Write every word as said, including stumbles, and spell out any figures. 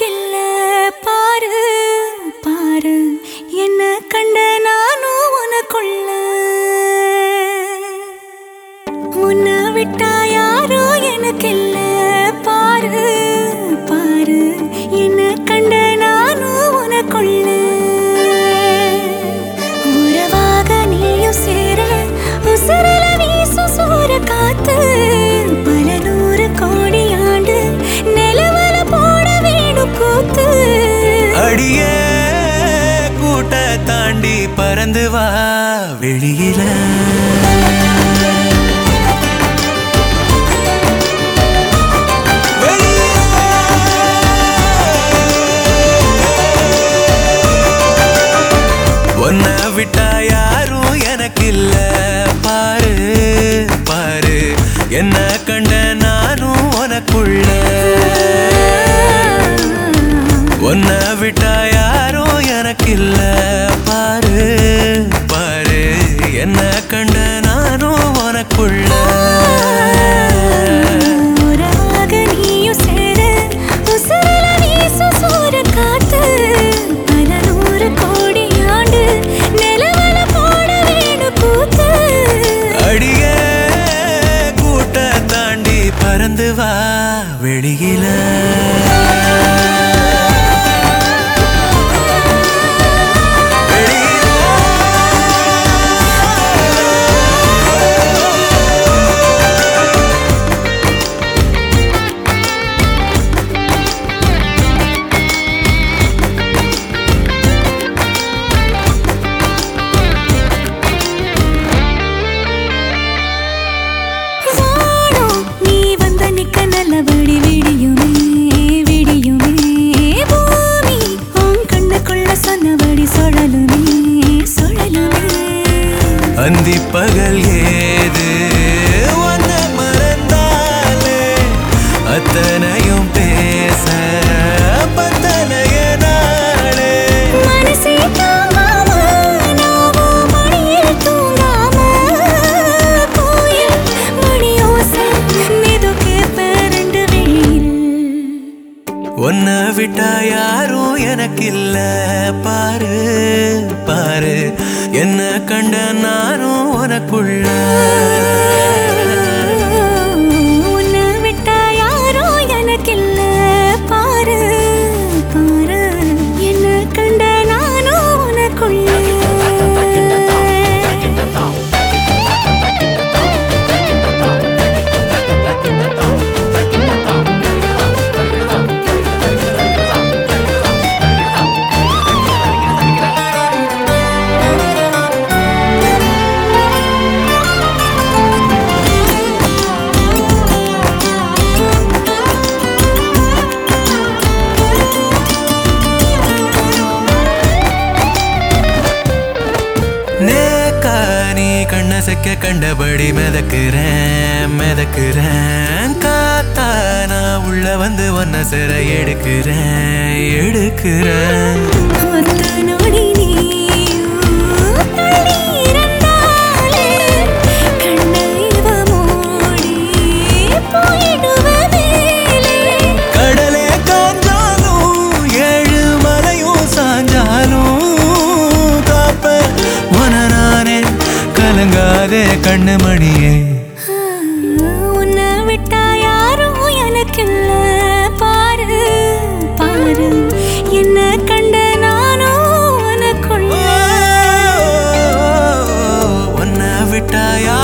எனக்கில்ல பாரு பாரு என்ன கண்ட நானும் உனக்குள்ள உன்னை விட்டா யாரோ எனக்கில்ல பாரு பாரு என்ன கண்ட நானும் உனக்குள்ள உறவாக நீயும் சேர உசுரல வீசும் சூற காத்து பல நூறு கோடி ஆண்டு நிலவல போட வேணும் கூத்து அடியே கூட்ட தாண்டி பறந்து வா வெளியில உன்னை விட்டா யாரும் எனக்கில்ல பாரு பாரு என்ன கண்ட நானும் உனக்குள்ள உன்னை விட்டா யாரும் எனக்கில்ல பாரு பாரு என்ன கண்ட நானும் உனக்குள்ள பறந்து வா வெளியில நல்லபடி விடியுமே விடியுமே பூமி உன் கண்ணுக்குள்ள சொன்னபடி சுழலுமே சுழலுமே அந்தி பகல் ஏது உன்ன மறந்தாலே அத்தனையும் பேச பத்தனைய நாளே மனசே தாங்காம நாவோ மணியில் தூங்காம கோயில் மணியோசை மெதுக்கே பரண்டு வெளியில் உன்னை விட்டா யாரும் எனக்கில்ல பாரு பாரு என்ன கண்ட நானும் உனக்குள்ள உன்னை விட்டா யாரோ எனக்கில்ல பாரு பாரு என்ன கண்ட நானும் உனக்குள்ள கண்ணசக்க கண்டபடி மிதக்குறேன் மிதக்குறேன் காத்தா நான் உள்ள வந்து ஒன்ன சிற எடுக்கிறேன் எடுக்கிறேன் கடலே காஞ்சாலும் ஏழு மலையும் சாஞ்சாலும் காப்ப உன நானே கலங்காதே கண்ணு மணியே உன்னை விட்டா யாரும் எனக்கில்ல பாரு பாரு என்ன கண்ட நானும் உனக்குள்ள உன்னை விட்டா